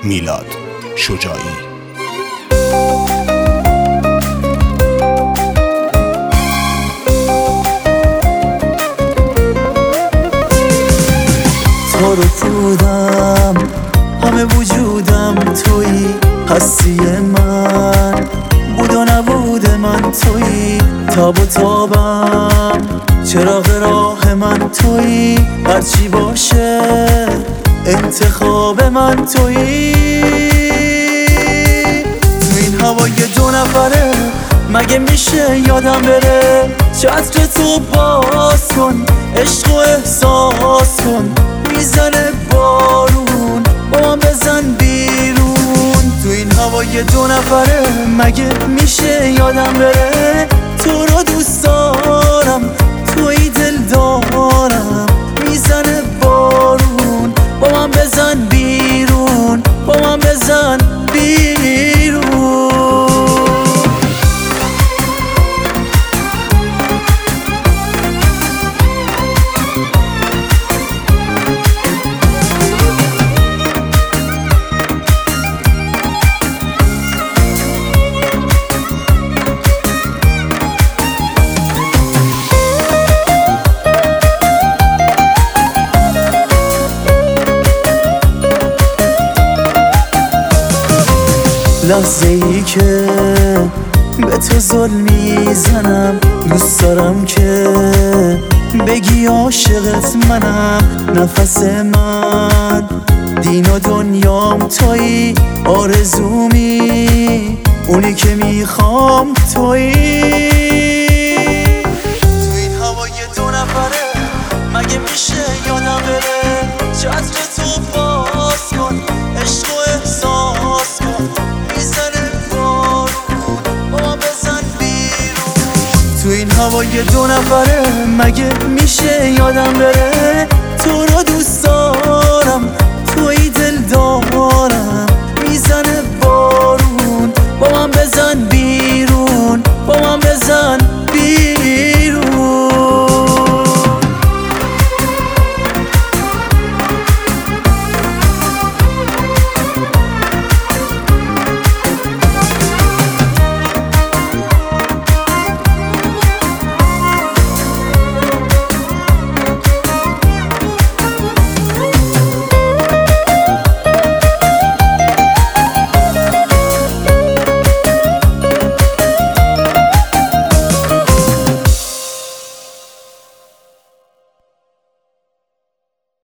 میلاد شجاعی. تو رو بودم همه وجودم تویی، هستی من بود و نبود من تویی، تاب و تابم چراغ راه من تویی، هرچی باشه انتخاب من تویی. تو این هوای دو نفره مگه میشه یادم بره؟ چتر تو باز کن، عشق و احساس کن، میزنه بارون با من بزن بیرون. تو این هوای دو نفره مگه میشه یادم بره؟ تو رو دوست دارم، توی دل دارم، میزنه بارون با من بزن بیرون، با من بزن بیرون. لحظه ای که به تو ظلم میزنم، دوست دارم که بگی عاشقت منم. نفس من دین و دنیام تویی، آرزومی اونی که میخوام تویی. تو این هوای دو نفره مگه میشه یادم بره؟ چتر تو باز کن، عشق و احساس کن، میزنه بارون با من بزن بیرون. تو این هوای دو نفره مگه میشه یادم بره؟ تو رو دوست دارم، توی دل دارم،